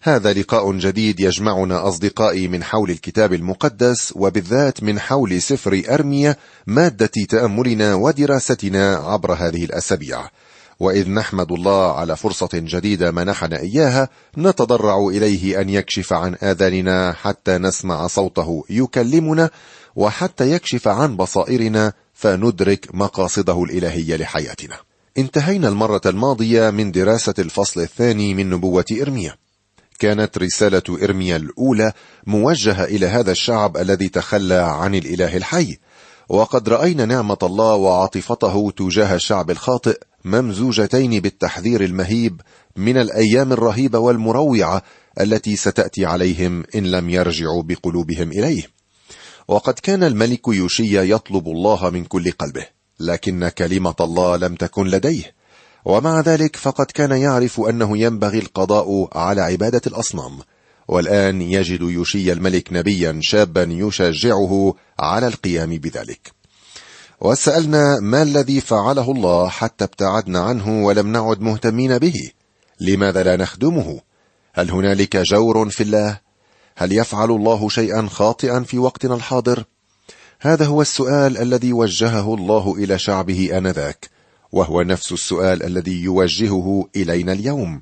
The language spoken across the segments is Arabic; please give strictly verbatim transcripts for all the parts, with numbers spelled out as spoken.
هذا لقاء جديد يجمعنا أصدقائي من حول الكتاب المقدس، وبالذات من حول سفر أرميا، مادة تأملنا ودراستنا عبر هذه الأسابيع. وإذ نحمد الله على فرصة جديدة منحنا إياها، نتضرع إليه أن يكشف عن آذاننا حتى نسمع صوته يكلمنا، وحتى يكشف عن بصائرنا فندرك مقاصده الإلهية لحياتنا. انتهينا المرة الماضية من دراسة الفصل الثاني من نبوة إرميا. كانت رسالة إرميا الأولى موجهة إلى هذا الشعب الذي تخلى عن الإله الحي، وقد رأينا نعمة الله وعاطفته تجاه الشعب الخاطئ ممزوجتين بالتحذير المهيب من الأيام الرهيبة والمروعة التي ستأتي عليهم إن لم يرجعوا بقلوبهم إليه. وقد كان الملك يوشيا يطلب الله من كل قلبه، لكن كلمة الله لم تكن لديه، ومع ذلك فقد كان يعرف أنه ينبغي القضاء على عبادة الأصنام. والآن يجد يوشيا الملك نبيا شابا يشجعه على القيام بذلك. وسألنا ما الذي فعله الله حتى ابتعدنا عنه ولم نعد مهتمين به؟ لماذا لا نخدمه؟ هل هنالك جور في الله؟ هل يفعل الله شيئا خاطئا في وقتنا الحاضر؟ هذا هو السؤال الذي وجهه الله إلى شعبه آنذاك، وهو نفس السؤال الذي يوجهه إلينا اليوم.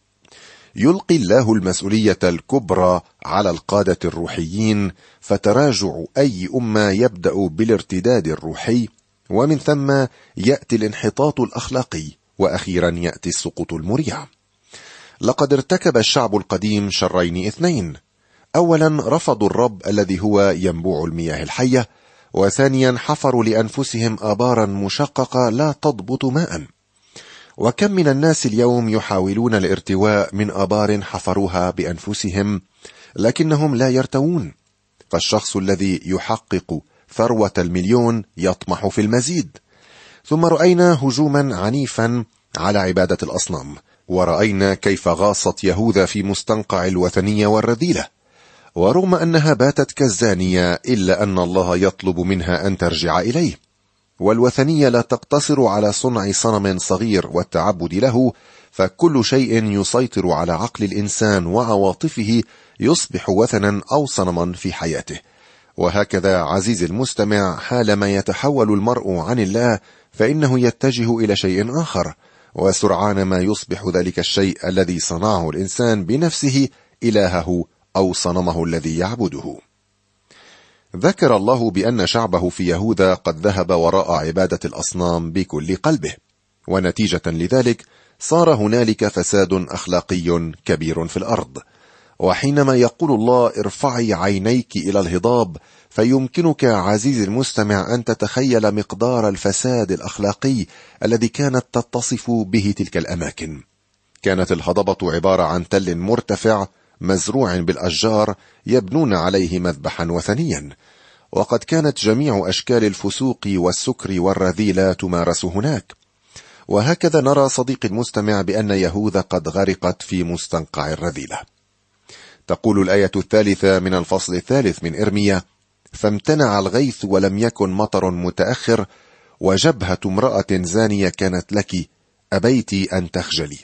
يلقي الله المسؤولية الكبرى على القادة الروحيين، فتراجع أي أمة يبدأ بالارتداد الروحي، ومن ثم يأتي الانحطاط الأخلاقي، وأخيرا يأتي السقوط المريع. لقد ارتكب الشعب القديم شرين اثنين: أولا رفضوا الرب الذي هو ينبوع المياه الحية، وثانيا حفروا لأنفسهم آبارا مشققة لا تضبط ماء. وكم من الناس اليوم يحاولون الارتواء من آبار حفروها بأنفسهم، لكنهم لا يرتوون. فالشخص الذي يحقق ثروة المليون يطمح في المزيد. ثم رأينا هجوما عنيفا على عبادة الأصنام، ورأينا كيف غاصت يهوذا في مستنقع الوثنية والرذيلة، ورغم أنها باتت كالزانية إلا أن الله يطلب منها أن ترجع إليه. والوثنية لا تقتصر على صنع صنم صغير والتعبد له، فكل شيء يسيطر على عقل الإنسان وعواطفه يصبح وثنا أو صنما في حياته. وهكذا عزيز المستمع، حالما يتحول المرء عن الله فإنه يتجه إلى شيء آخر، وسرعان ما يصبح ذلك الشيء الذي صنعه الإنسان بنفسه إلهه أو صنمه الذي يعبده. ذكر الله بأن شعبه في يهوذا قد ذهب وراء عبادة الأصنام بكل قلبه، ونتيجة لذلك صار هنالك فساد أخلاقي كبير في الأرض. وحينما يقول الله ارفعي عينيك إلى الهضاب، فيمكنك عزيز المستمع أن تتخيل مقدار الفساد الأخلاقي الذي كانت تتصف به تلك الأماكن. كانت الهضبة عبارة عن تل مرتفع مزروع بالأشجار يبنون عليه مذبحا وثنيا، وقد كانت جميع أشكال الفسوق والسكر والرذيلة تمارس هناك. وهكذا نرى صديقي المستمع بأن يهوذا قد غرقت في مستنقع الرذيلة. تقول الآية الثالثة من الفصل الثالث من إرميا: فامتنع الغيث ولم يكن مطر متأخر، وجبهة امرأة زانية كانت لك، أبيت أن تخجلي.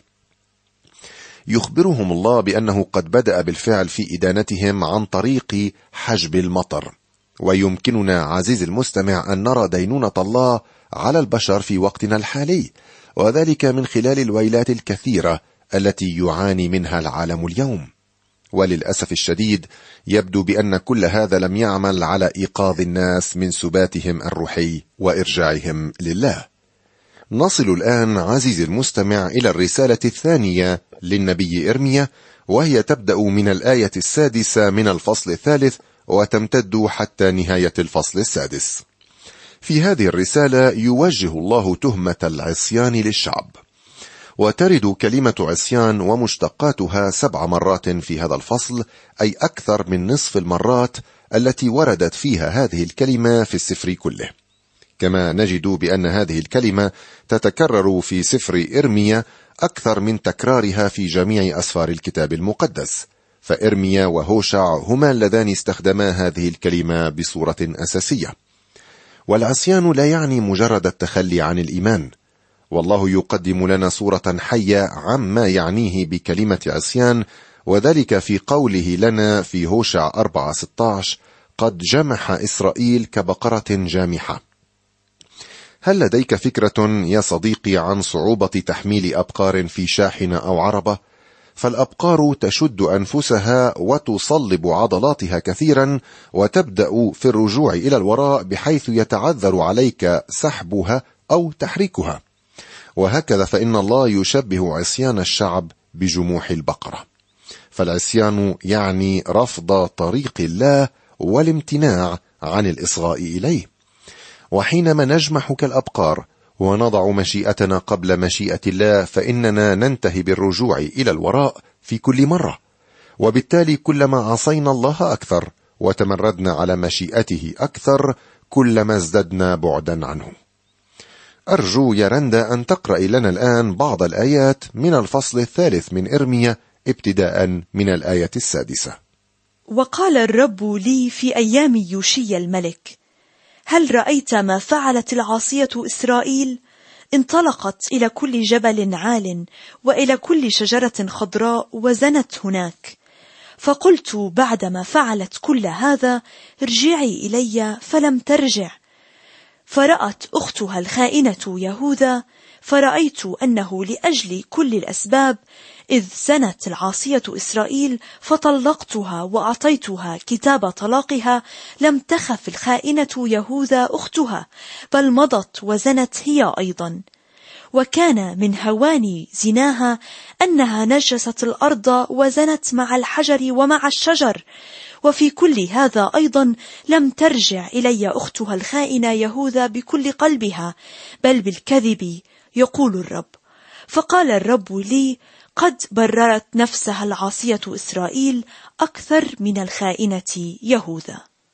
يخبرهم الله بأنه قد بدأ بالفعل في إدانتهم عن طريق حجب المطر. ويمكننا عزيز المستمع أن نرى دينونة الله على البشر في وقتنا الحالي، وذلك من خلال الويلات الكثيرة التي يعاني منها العالم اليوم. وللأسف الشديد يبدو بأن كل هذا لم يعمل على إيقاظ الناس من سباتهم الروحي وإرجاعهم لله. نصل الآن عزيزي المستمع إلى الرسالة الثانية للنبي إرميا، وهي تبدأ من الآية السادسة من الفصل الثالث وتمتد حتى نهاية الفصل السادس. في هذه الرسالة يوجه الله تهمة العصيان للشعب، وترد كلمة عصيان ومشتقاتها سبع مرات في هذا الفصل، أي أكثر من نصف المرات التي وردت فيها هذه الكلمة في السفر كله. كما نجد بأن هذه الكلمة تتكرر في سفر إرميا أكثر من تكرارها في جميع أسفار الكتاب المقدس، فإرميا وهوشع هما اللذان استخدما هذه الكلمة بصورة أساسية. والعصيان لا يعني مجرد التخلي عن الإيمان، والله يقدم لنا صورة حية عما يعنيه بكلمة عصيان، وذلك في قوله لنا في هوشع أربعة ستة عشر: قد جمح إسرائيل كبقرة جامحة. هل لديك فكرة يا صديقي عن صعوبة تحميل أبقار في شاحنة أو عربة؟ فالأبقار تشد أنفسها وتصلب عضلاتها كثيرا، وتبدأ في الرجوع إلى الوراء بحيث يتعذر عليك سحبها أو تحريكها. وهكذا فإن الله يشبه عصيان الشعب بجموح البقرة، فالعصيان يعني رفض طريق الله والامتناع عن الإصغاء إليه. وحينما نجمح كالأبقار ونضع مشيئتنا قبل مشيئة الله، فإننا ننتهي بالرجوع إلى الوراء في كل مرة، وبالتالي كلما عصينا الله أكثر وتمردنا على مشيئته أكثر، كلما ازددنا بعدا عنه. أرجو يا رندا أن تقرأ لنا الآن بعض الآيات من الفصل الثالث من إرميا ابتداء من الآية السادسة. وقال الرب لي في أيام يوشيا الملك: هل رأيت ما فعلت العاصية إسرائيل؟ انطلقت إلى كل جبل عال وإلى كل شجرة خضراء وزنت هناك. فقلت بعدما فعلت كل هذا: ارجعي إلي، فلم ترجع. فرأت أختها الخائنة يهوذا، فرأيت أنه لأجل كل الأسباب إذ زنت العاصية إسرائيل فطلقتها وأعطيتها كتاب طلاقها، لم تخف الخائنة يهوذا أختها، بل مضت وزنت هي أيضا. وكان من هوان زناها أنها نجست الأرض وزنت مع الحجر ومع الشجر. وفي كل هذا أيضا لم ترجع إلي أختها الخائنة يهوذا بكل قلبها، بل بالكذب، يقول الرب. فقال الرب لي: قد بررت نفسها العاصية إسرائيل أكثر من الخائنة يهوذا.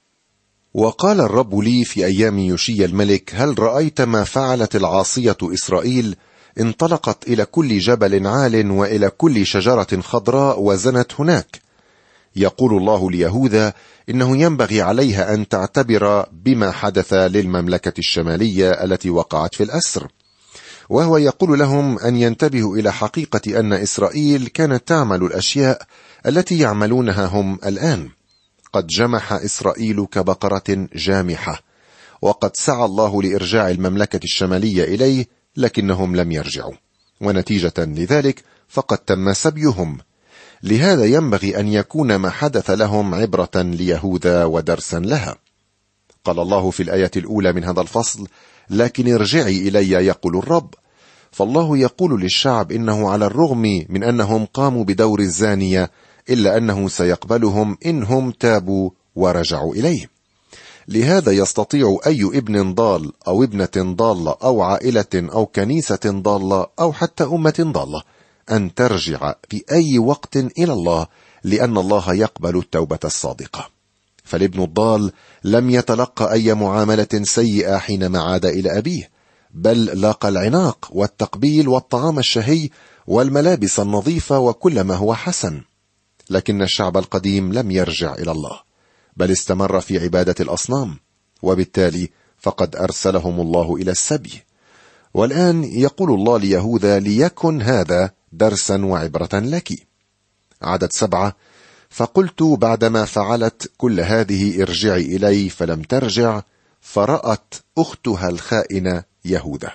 وقال الرب لي في أيام يوشيا الملك: هل رأيت ما فعلت العاصية إسرائيل؟ انطلقت إلى كل جبل عال وإلى كل شجرة خضراء وزنت هناك. يقول الله ليهوذا إنه ينبغي عليها أن تعتبر بما حدث للمملكة الشمالية التي وقعت في الأسر، وهو يقول لهم أن ينتبهوا إلى حقيقة أن إسرائيل كانت تعمل الأشياء التي يعملونها هم الآن. قد جمح إسرائيل كبقرة جامحة، وقد سعى الله لإرجاع المملكة الشمالية إليه، لكنهم لم يرجعوا، ونتيجة لذلك فقد تم سبيهم. لهذا ينبغي أن يكون ما حدث لهم عبرة ليهوذا ودرسا لها. قال الله في الآية الأولى من هذا الفصل: لكن ارجعي إلي، يقول الرب. فالله يقول للشعب إنه على الرغم من أنهم قاموا بدور الزانية، إلا أنه سيقبلهم إنهم تابوا ورجعوا إليه. لهذا يستطيع أي ابن ضال أو ابنة ضالة أو عائلة أو كنيسة ضالة أو حتى أمة ضالة أن ترجع في أي وقت إلى الله، لأن الله يقبل التوبة الصادقة. فالابن الضال لم يتلقى أي معاملة سيئة حينما عاد إلى أبيه، بل لاقى العناق والتقبيل والطعام الشهي والملابس النظيفة وكل ما هو حسن. لكن الشعب القديم لم يرجع إلى الله، بل استمر في عبادة الأصنام، وبالتالي فقد أرسلهم الله إلى السبي. والآن يقول الله ليهوذا: ليكن هذا درسا وعبرة لك. عدد سبعة: فقلت بعدما فعلت كل هذه ارجعي إلي، فلم ترجع، فرأت أختها الخائنة يهوذا.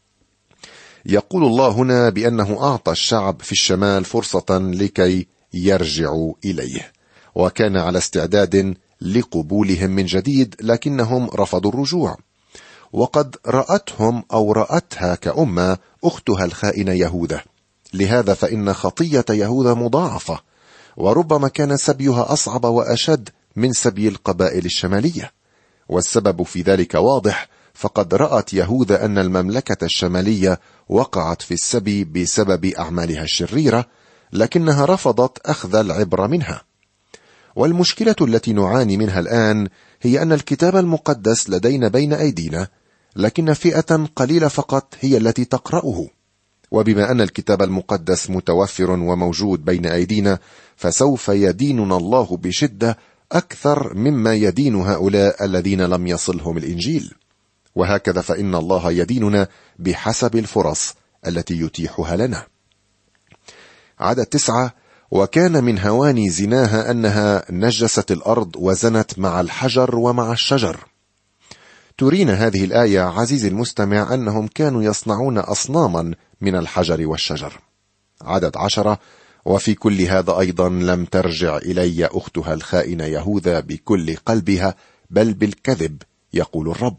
يقول الله هنا بأنه أعطى الشعب في الشمال فرصة لكي يرجعوا إليه، وكان على استعداد لقبولهم من جديد، لكنهم رفضوا الرجوع. وقد رأتهم أو رأتها كأمة أختها الخائنة يهوذا. لهذا فإن خطية يهوذا مضاعفة، وربما كان سبيها أصعب وأشد من سبي القبائل الشمالية. والسبب في ذلك واضح، فقد رأت يهوذا أن المملكة الشمالية وقعت في السبي بسبب أعمالها الشريرة، لكنها رفضت أخذ العبرة منها. والمشكلة التي نعاني منها الآن هي أن الكتاب المقدس لدينا بين أيدينا، لكن فئة قليلة فقط هي التي تقرأه. وبما أن الكتاب المقدس متوفر وموجود بين أيدينا، فسوف يديننا الله بشدة أكثر مما يدين هؤلاء الذين لم يصلهم الإنجيل. وهكذا فإن الله يديننا بحسب الفرص التي يتيحها لنا. عدد تسعة: وكان من هوان زناها أنها نجست الأرض وزنت مع الحجر ومع الشجر. ترينا هذه الآية عزيزي المستمع أنهم كانوا يصنعون أصناما من الحجر والشجر. عدد عشرة: وفي كل هذا أيضا لم ترجع إلي أختها الخائنة يهوذا بكل قلبها بل بالكذب يقول الرب.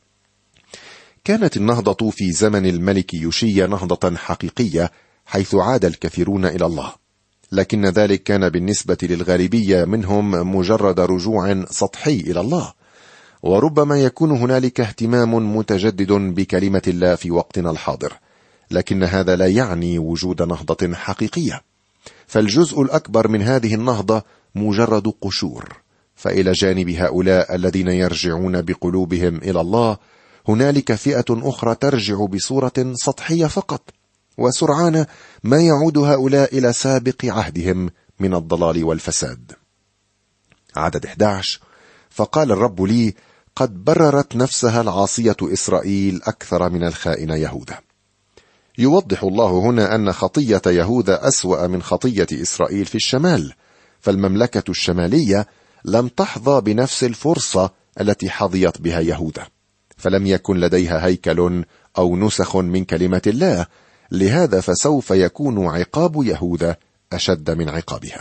كانت النهضة في زمن الملك يوشيا نهضة حقيقية، حيث عاد الكثيرون إلى الله، لكن ذلك كان بالنسبة للغالبية منهم مجرد رجوع سطحي إلى الله. وربما يكون هنالك اهتمام متجدد بكلمة الله في وقتنا الحاضر، لكن هذا لا يعني وجود نهضة حقيقية، فالجزء الأكبر من هذه النهضة مجرد قشور. فإلى جانب هؤلاء الذين يرجعون بقلوبهم إلى الله، هنالك فئة أخرى ترجع بصورة سطحية فقط، وسرعان ما يعود هؤلاء إلى سابق عهدهم من الضلال والفساد. عدد أحد عشر: فقال الرب لي: قد بررت نفسها العاصية إسرائيل أكثر من الخائن يهوذا. يوضح الله هنا أن خطية يهوذا أسوأ من خطية إسرائيل في الشمال، فالمملكة الشمالية لم تحظى بنفس الفرصة التي حظيت بها يهوذا، فلم يكن لديها هيكل أو نسخ من كلمة الله، لهذا فسوف يكون عقاب يهوذا أشد من عقابها.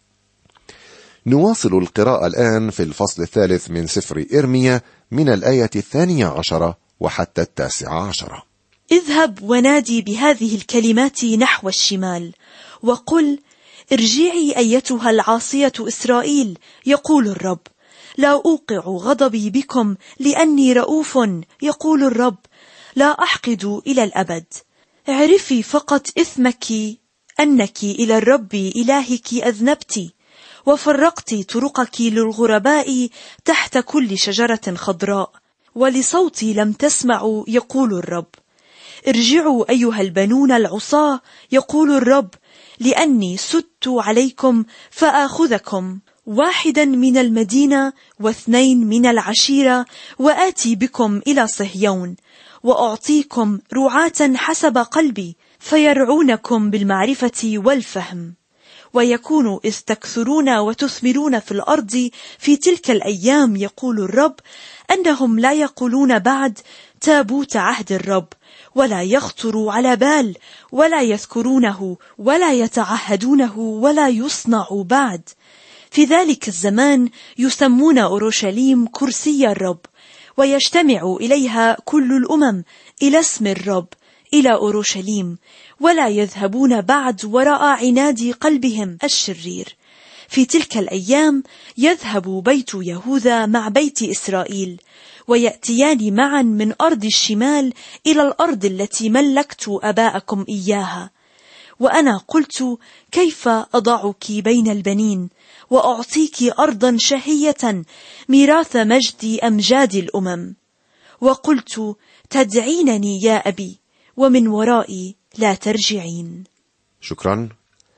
نواصل القراءة الآن في الفصل الثالث من سفر إرميا من الآية الثانية عشرة وحتى التاسعة عشرة: اذهب ونادي بهذه الكلمات نحو الشمال وقل: ارجعي أيتها العاصية إسرائيل يقول الرب، لا أوقع غضبي بكم لأني رؤوف يقول الرب، لا أحقد إلى الأبد. اعرفي فقط إثمك أنك إلى الرب إلهك أذنبت، وفرقت طرقك للغرباء تحت كل شجرة خضراء، ولصوتي لم تسمعوا يقول الرب. ارجعوا أيها البنون العصاة يقول الرب، لأني سدت عليكم فآخذكم، واحدا من المدينة واثنين من العشيرة، وآتي بكم إلى صهيون، وأعطيكم رعاة حسب قلبي فيرعونكم بالمعرفة والفهم. ويكون إذ تكثرون وتثمرون في الأرض في تلك الأيام يقول الرب، أنهم لا يقولون بعد تابوت عهد الرب، ولا يخطر على بال، ولا يذكرونه، ولا يتعهدونه، ولا يصنع بعد. في ذلك الزمان يسمون أورشليم كرسي الرب، ويجتمع إليها كل الأمم إلى اسم الرب إلى أورشليم، ولا يذهبون بعد وراء عناد قلبهم الشرير. في تلك الأيام يذهب بيت يهوذا مع بيت إسرائيل، ويأتيان معا من أرض الشمال إلى الأرض التي ملكت أباءكم إياها. وأنا قلت: كيف أضعك بين البنين وأعطيك أرضا شهية ميراث مجد أمجاد الأمم. وقلت: تدعينني يا أبي، ومن ورائي لا ترجعين. شكرا.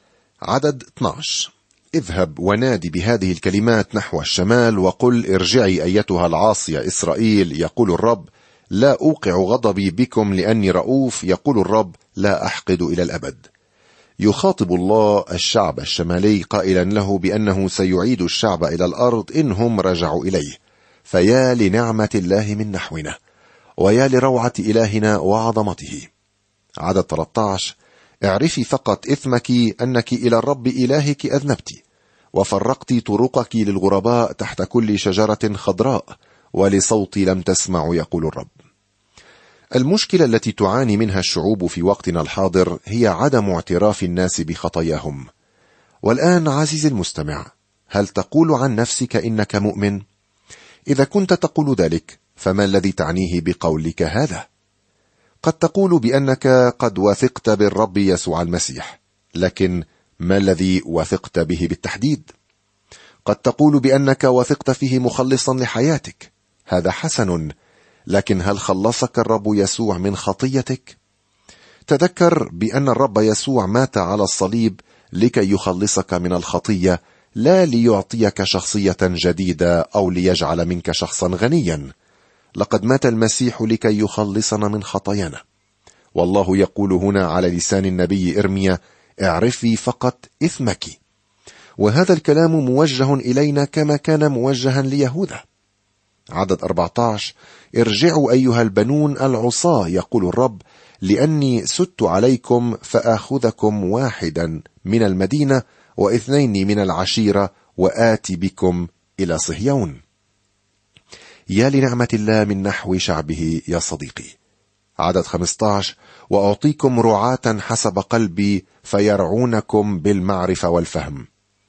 عدد اثني عشر: اذهب ونادي بهذه الكلمات نحو الشمال وقل: ارجعي أيتها العاصية إسرائيل يقول الرب، لا أوقع غضبي بكم لأني رؤوف يقول الرب، لا أحقد إلى الأبد. يخاطب الله الشعب الشمالي قائلا له بأنه سيعيد الشعب إلى الأرض إنهم رجعوا إليه. فيا لنعمة الله من نحونا، ويا لروعة إلهنا وعظمته. عدد ثلاثة عشر: اعرفي فقط إثمك أنك إلى الرب إلهك أذنبت، وفرقت طرقك للغرباء تحت كل شجرة خضراء، ولصوتي لم تسمع يقول الرب. المشكلة التي تعاني منها الشعوب في وقتنا الحاضر هي عدم اعتراف الناس بخطاياهم. والآن عزيزي المستمع، هل تقول عن نفسك إنك مؤمن؟ إذا كنت تقول ذلك، فما الذي تعنيه بقولك هذا؟ قد تقول بأنك قد وثقت بالرب يسوع المسيح، لكن ما الذي وثقت به بالتحديد؟ قد تقول بأنك وثقت فيه مخلصا لحياتك، هذا حسن، لكن هل خلصك الرب يسوع من خطيتك؟ تذكر بأن الرب يسوع مات على الصليب لكي يخلصك من الخطية، لا ليعطيك شخصية جديدة أو ليجعل منك شخصا غنيا. لقد مات المسيح لكي يخلصنا من خطايانا. والله يقول هنا على لسان النبي إرميا: اعرفي فقط إثمك. وهذا الكلام موجه إلينا كما كان موجها ليهوذا. عدد أربعة عشر: ارجعوا أيها البنون العصاة يقول الرب، لأني سدت عليكم فآخذكم واحدا من المدينة واثنين من العشيرة وآتي بكم إلى صهيون. يا لنعمة الله من نحو شعبه يا صديقي. عدد خمسة عشر: وأعطيكم رعاة حسب قلبي فيرعونكم بالمعرفة والفهم.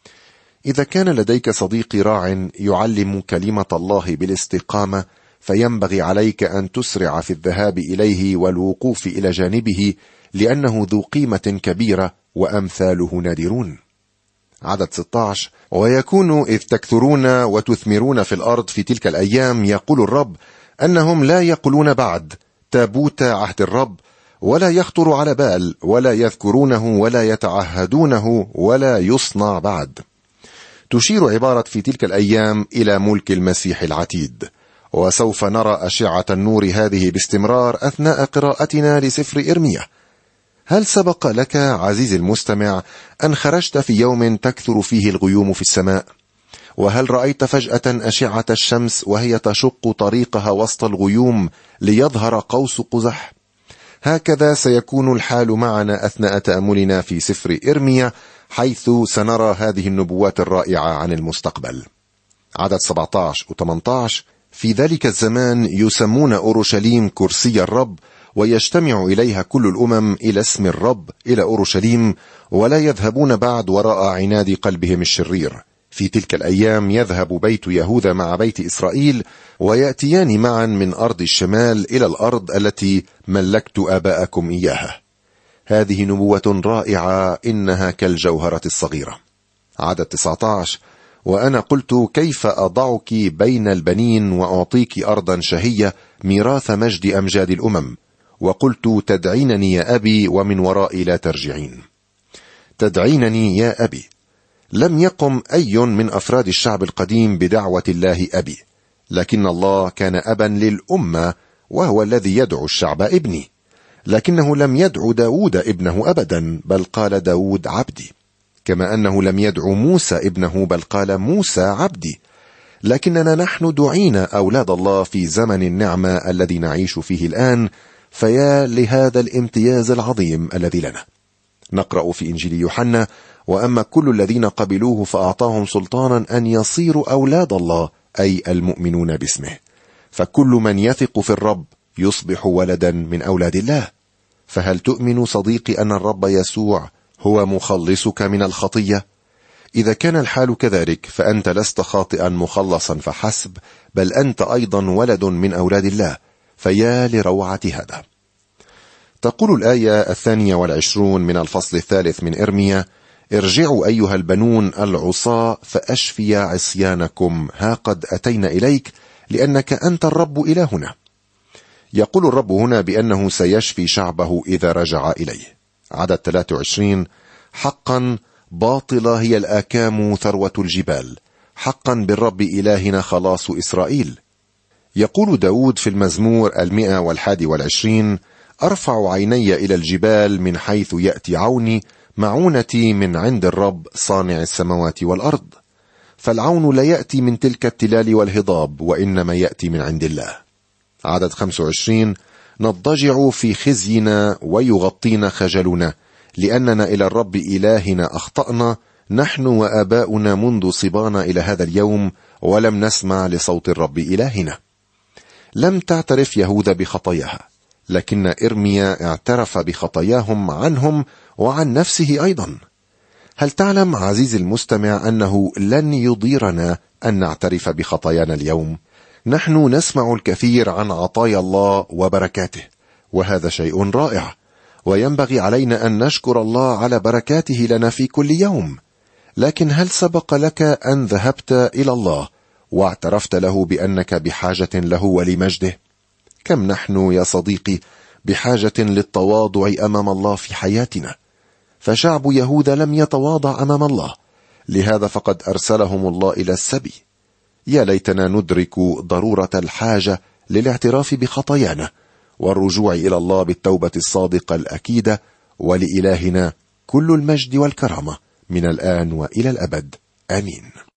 إذا كان لديك صديقي راع يعلم كلمة الله بالاستقامة، فينبغي عليك أن تسرع في الذهاب إليه والوقوف إلى جانبه، لأنه ذو قيمة كبيرة وأمثاله نادرون. عدد ستة عشر: ويكون إذ تكثرون وتثمرون في الأرض في تلك الأيام يقول الرب أنهم لا يقولون بعد تابوت عهد الرب، ولا يخطر على بال، ولا يذكرونه ولا يتعهدونه ولا يصنع بعد. تشير عبارة في تلك الأيام إلى ملك المسيح العتيد، وسوف نرى أشعة النور هذه باستمرار أثناء قراءتنا لسفر إرميا. هل سبق لك عزيزي المستمع أن خرجت في يوم تكثر فيه الغيوم في السماء؟ وهل رأيت فجأة أشعة الشمس وهي تشق طريقها وسط الغيوم ليظهر قوس قزح؟ هكذا سيكون الحال معنا أثناء تأملنا في سفر إرميا، حيث سنرى هذه النبوات الرائعة عن المستقبل. عدد سبعة عشر و ثمانية عشر: في ذلك الزمان يسمون أورشليم كرسي الرب، ويجتمع إليها كل الأمم إلى اسم الرب إلى أورشليم، ولا يذهبون بعد وراء عناد قلبهم الشرير. في تلك الأيام يذهب بيت يهوذا مع بيت إسرائيل، ويأتيان معا من أرض الشمال إلى الأرض التي ملكت آباءكم إياها. هذه نبوة رائعة، إنها كالجوهرة الصغيرة. عدد تسعة عشر: وأنا قلت كيف أضعك بين البنين وأعطيك أرضا شهية ميراث مجد أمجاد الأمم، وقلت تدعينني يا أبي ومن ورائي لا ترجعين. تدعينني يا أبي. لم يقم أي من أفراد الشعب القديم بدعوة الله أبي، لكن الله كان أبا للأمة، وهو الذي يدعو الشعب ابني. لكنه لم يدعو داود ابنه أبدا، بل قال داود عبدي، كما أنه لم يدعو موسى ابنه، بل قال موسى عبدي. لكننا نحن دعينا أولاد الله في زمن النعمة الذي نعيش فيه الآن، فيا لهذا الامتياز العظيم الذي لنا. نقرأ في إنجيل يوحنا: وأما كل الذين قبلوه فأعطاهم سلطانا أن يصيروا أولاد الله، أي المؤمنون باسمه. فكل من يثق في الرب يصبح ولدا من أولاد الله. فهل تؤمن صديقي أن الرب يسوع هو مخلصك من الخطية؟ إذا كان الحال كذلك، فأنت لست خاطئا مخلصا فحسب، بل أنت أيضا ولد من أولاد الله. فيا لروعة هذا. تقول الآية الثانية والعشرون من الفصل الثالث من إرميا: ارجعوا أيها البنون العصاة فأشفي عصيانكم، ها قد أتينا إليك لأنك أنت الرب إلهنا. يقول الرب هنا بأنه سيشفي شعبه إذا رجع إليه. عدد ثلاثة وعشرين: حقا باطلة هي الآكام ثروة الجبال، حقا بالرب إلهنا خلاص إسرائيل. يقول داود في المزمور المئة والحادي والعشرين: أرفع عيني إلى الجبال من حيث يأتي عوني، معونتي من عند الرب صانع السماوات والأرض. فالعون لا يأتي من تلك التلال والهضاب، وإنما يأتي من عند الله. عدد خمسة وعشرين: نضجع في خزينا ويغطينا خجلنا، لأننا إلى الرب إلهنا أخطأنا، نحن وآباؤنا منذ صبانا إلى هذا اليوم، ولم نسمع لصوت الرب إلهنا. لم تعترف يهوذا بخطاياها، لكن إرميا اعترف بخطاياهم عنهم وعن نفسه أيضا. هل تعلم عزيزي المستمع أنه لن يضيرنا أن نعترف بخطايانا اليوم؟ نحن نسمع الكثير عن عطايا الله وبركاته، وهذا شيء رائع، وينبغي علينا أن نشكر الله على بركاته لنا في كل يوم. لكن هل سبق لك أن ذهبت إلى الله واعترفت له بأنك بحاجة له ولمجده؟ كم نحن يا صديقي بحاجة للتواضع أمام الله في حياتنا. فشعب يهوذا لم يتواضع أمام الله، لهذا فقد أرسلهم الله إلى السبي. يا ليتنا ندرك ضرورة الحاجة للاعتراف بخطايانا والرجوع إلى الله بالتوبة الصادقة الأكيدة، ولإلهنا كل المجد والكرامة من الآن وإلى الأبد. آمين.